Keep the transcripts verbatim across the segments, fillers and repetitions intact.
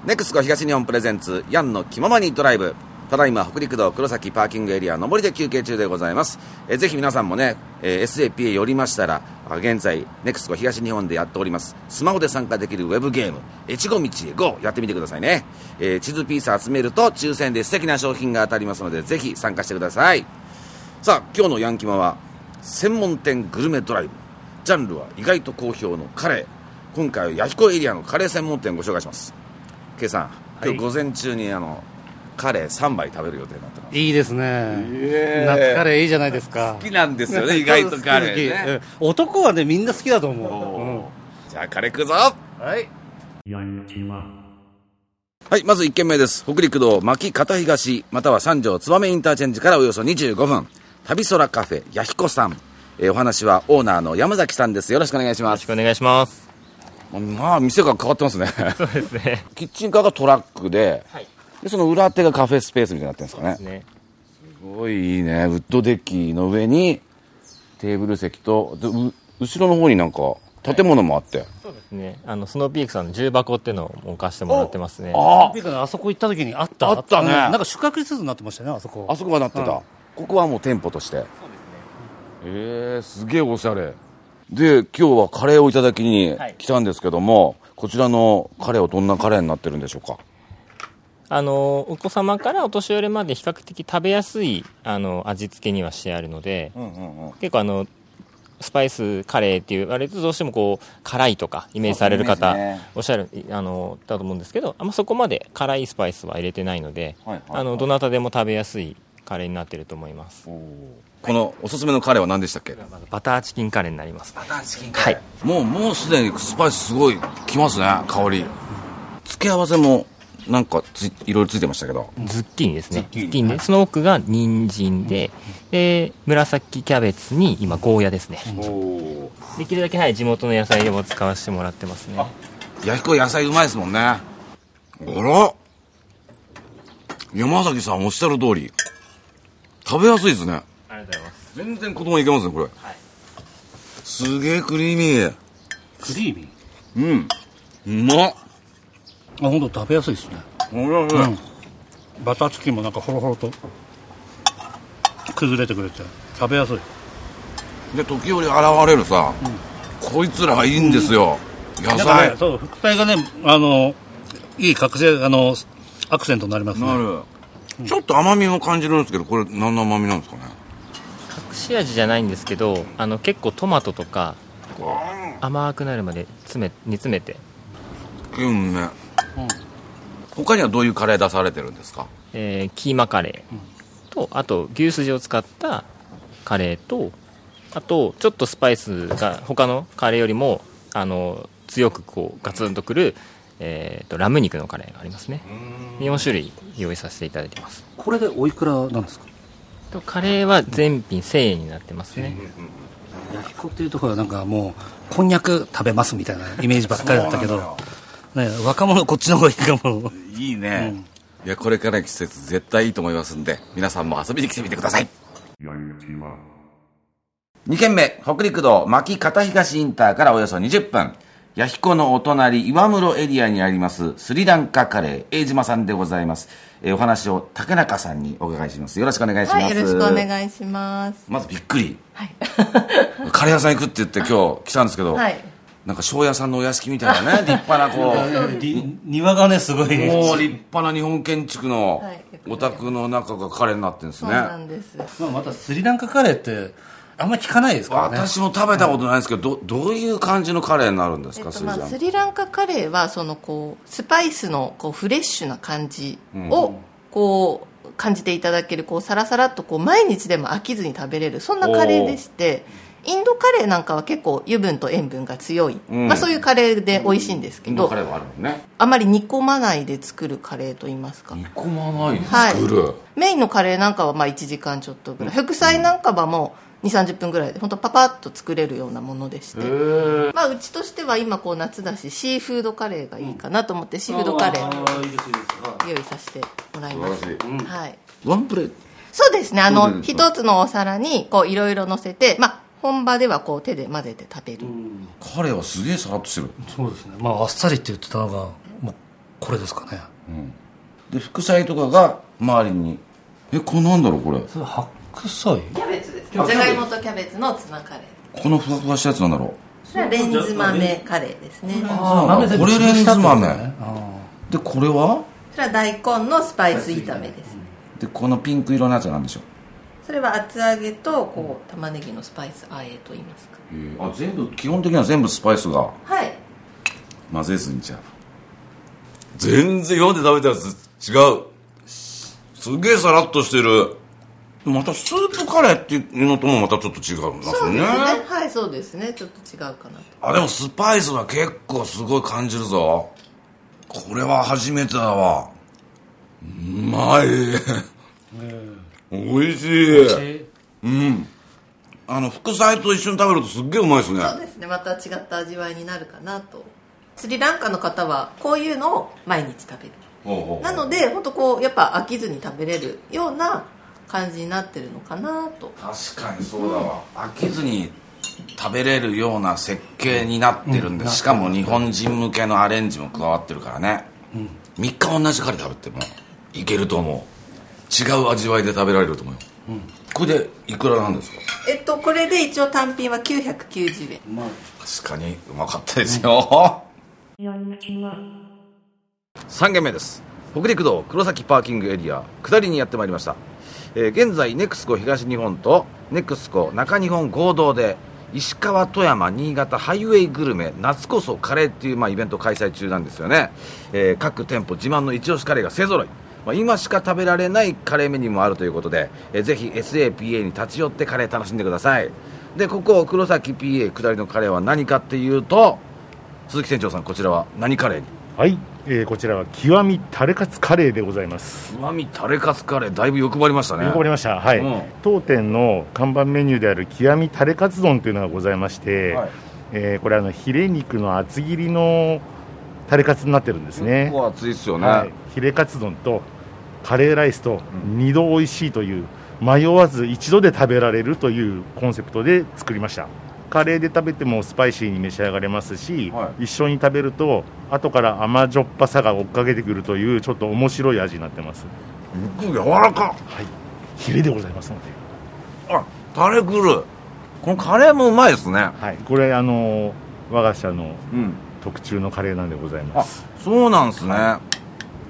ネクスコ東日本プレゼンツヤンの気ままにドライブ。ただいま北陸道黒崎パーキングエリア上りで休憩中でございます。えぜひ皆さんもね、えー、エスエーピー へ寄りましたら、現在ネクスコ東日本でやっておりますスマホで参加できるウェブゲーム越後道へ ゴー やってみてくださいね。えー、地図ピース集めると抽選で素敵な商品が当たりますので、ぜひ参加してください。さあ、今日のヤンキマは専門店グルメドライブ。ジャンルは意外と好評のカレー。今回は弥彦エリアのカレー専門店をご紹介します。K さん、今日午前中にあのカレーさんばい食べる予定になってます。 いいですね、えー、夏カレーいいじゃないですか。 好きなんですよね意外とカレーね。 男はねみんな好きだと思う、うん、 じゃあカレー食うぞ。 はいはい、まずいっけんめです。北陸道牧片東または三条燕インターチェンジからおよそにじゅうごふん、旅空カフェ弥彦さん。えー、お話はオーナーの山崎さんです。よろしくお願いします。 よろしくお願いします。 まあ店が変わってますね。 そうですね。 キッチンカーがトラックで、 はい、 でその裏手がカフェスペースみたいになってるんですかね。 そうですね。 すごいいいね。ウッドデッキの上にテーブル席とで後ろの方になんか建物もあって、はい、 そうですね。あのスノーピークさんの重箱っていうのを置かせてもらってますね。 ああ、あそこ行った時にあったあったね。 なんか宿泊施設になってましたね、あそこ。 あそこはなってた、うん、ここはもう店舗として。そうですね。えー、すげえおしゃれで、今日はカレーをいただきに来たんですけども、はい、こちらのカレーはどんなカレーになってるんでしょうか。 あのお子様からお年寄りまで比較的食べやすいあの味付けにはしてあるので、うんうんうん、結構あのスパイスカレーって言われるとどうしてもこう辛いとかイメージされる方、ね、おっしゃるあのだと思うんですけど、あんまそこまで辛いスパイスは入れてないので、はいはいはい、あのどなたでも食べやすいカレーになってると思います。 このおすすめのカレーは何でしたっけ。 バターチキンカレーになります。 バターチキンカレー、はい、もうもうすでにスパイスすごいきますね、香り。付け合わせもなんかついろいろついてましたけど、 ズッキーニですね。ズッキーニで、その奥が人参で、で紫キャベツに今ゴーヤですね。おできるだけ、はい、地元の野菜を使わせてもらってますね。 弥彦野菜うまいですもんね。あら、山崎さんおっしゃる通り食べやすいですね。 ありがとうございます。 全然子供いけますねこれ、はい、すげえクリーミー。 クリーミーうんうまっ。 あ、本当食べやすいですね。 うん、 バターチキンもなんかホロホロと崩れてくれて食べやすいで、時折現れるさ、うん、こいつらがいいんですよ、うん、野菜、 ね、そう副菜がね、あのいい隠しあのアクセントになりますね。 なる、うん、ちょっと甘みも感じるんですけど、これ何の甘みなんですかね。 隠し味じゃないんですけど、あの結構トマトとかこう甘くなるまで詰め煮詰めて。 うんね。うん、他にはどういうカレー出されてるんですか。 えー、キーマカレーと、あと牛すじを使ったカレーと、あとちょっとスパイスが他のカレーよりもあの強くこうガツンとくる、えー、とラム肉のカレーがありますね。よんしゅるい用意させていただいてます。 これでおいくらなんですか。 とカレーは全品せんえんになってますね。 弥彦っていうところはなんかもうこんにゃく食べますみたいなイメージばっかりだったけどね、若者こっちの方がいいかも。 いいね、うん、いやこれからの季節絶対いいと思いますんで、皆さんも遊びに来てみてください。にけんめ、北陸道牧片東インターからおよそにじゅっぷん、弥彦のお隣岩室エリアにありますスリランカカレー永島さんでございます。えー、お話を竹中さんにお伺いします。よろしくお願いします。 はい、よろしくお願いします。 まずびっくり、 はい、 カレー屋さん行くって言って今日来たんですけど、はい、なんか庄屋さんのお屋敷みたいなね立派なこう庭がねすごいもう立派な日本建築のお宅の中がカレーになってるんですね。そうなんです。 まあ、またスリランカカレーってあんまり聞かないですからね。 私も食べたことないですけど、ど, どういう感じのカレーになるんですか。 えっとまあ、スリランカカレーはそのこうスパイスのこうフレッシュな感じをこう感じていただける、こうサラサラっとこう毎日でも飽きずに食べれる、そんなカレーでして、インドカレーなんかは結構油分と塩分が強い、うん、まあ、そういうカレーで美味しいんですけど、インドカレーはあるもんね。あまり煮込まないで作るカレーといいますか。 煮込まないで作る、はい、 メインのカレーなんかはまあいちじかんちょっとぐらい、副菜なんかはもうにじゅうさんじゅっぷんぐらいで本当パパッと作れるようなものでして、まあ、うちとしては今こう夏だしシーフードカレーがいいかなと思って、シーフードカレーを用意させてもらいます。はい、 ワンプレート。 そうですね、あの一つのお皿にこういろいろ乗せて、まあ本場ではこう手で混ぜて食べる。 カレーはすげえサラッとしてる。 そうですね、まああっさりって言ってたのがもうこれですかね、 うん、で副菜とかが周りに、えこれなんだろうこれ、 それ白菜、 キャベツです。じゃがいもとキャベツのツナカレー。 このふわふわしたやつなんだろう。 それはレンズ豆カレーですね。 ああこれレンズ豆で、これはそれは大根のスパイス炒めです。 でこのピンク色のやつは何でしょう。 それは厚揚げとこう玉ねぎのスパイスあえと言いますか。 えー、あ全部基本的には全部スパイスが、 はい、 混ぜずに。じゃあ全然今まで食べたやつ違う、すげえさらっとしてる。またスープカレーっていうのともまたちょっと違うんですよね。 そうですね、はい、そうですね、ちょっと違うかなと。 あでもスパイスは結構すごい感じるぞ。これは初めてだわ。うまいおいしい。うん、あの副菜と一緒に食べるとすっげえうまいですね。 そうですね、また違った味わいになるかなと。スリランカの方はこういうのを毎日食べる。 ほうほうほう。 なので本当こうやっぱ飽きずに食べれるような感じになってるのかなと。 確かにそうだわ、うん、飽きずに食べれるような設計になってるんで、うん、しかも日本人向けのアレンジも加わってるからね、うん、みっか同じカレー食べてもいけると思う。違う味わいで食べられると思うよ、うん、これでいくらなんですか。 えっとこれで一応単品はきゅうひゃくきゅうじゅうえん、まあ、 確かにうまかったですよ、うん、さん軒目です。北陸道黒崎パーキングエリア下りにやってまいりました。えー、現在ネクスコ東日本とネクスコ中日本合同で石川、富山、新潟ハイウェイグルメ夏こそカレーっていう、まあ、イベント開催中なんですよね。えー、各店舗自慢の一押しカレーが勢ぞろい、まあ、今しか食べられないカレーメニューもあるということで、えー、ぜひ エスエーピーエー に立ち寄ってカレー楽しんでください。でここ黒崎 ピーエー 下りのカレーは何かっていうと、鈴木店長さんこちらは何カレーに。 はい、えー、こちらは極みタレカツカレーでございます。 極みタレカツカレー、だいぶ欲張りましたね。 欲張りました、はい、うん、当店の看板メニューである極みタレカツ丼というのがございまして、はい、えー、これはあのヒレ肉の厚切りのタレカツになってるんですね。 結構厚いですよね、 はい、ヒレカツ丼とカレーライスとにどおいしいという、うん、迷わず一度で食べられるというコンセプトで作りました。カレーで食べてもスパイシーに召し上がれますし、はい、一緒に食べると後から甘じょっぱさが追っかけてくるというちょっと面白い味になってます。 肉柔らか、 はい、ヒレでございますので。 あ、タレくる。このカレーもうまいですね。 はい、これあの我が社の特注のカレーなんでございます、 うん、あ、そうなんですね、はい、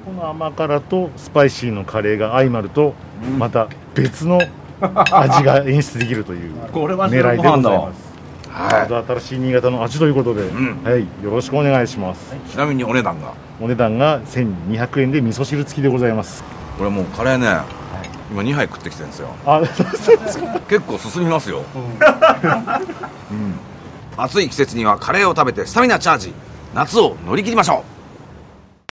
この甘辛とスパイシーのカレーが相まると、うん、また別の味が演出できるという狙いでございます。はい、新しい新潟の味ということで、うん、はい、よろしくお願いします。 ちなみにお値段がお値段がせんにひゃくえんで味噌汁付きでございます。 これもうカレーね、はい、今にはい食ってきてるんですよ。あ、そうですか。結構進みますよ、うんうん、暑い季節にはカレーを食べてスタミナチャージ、夏を乗り切りましょう。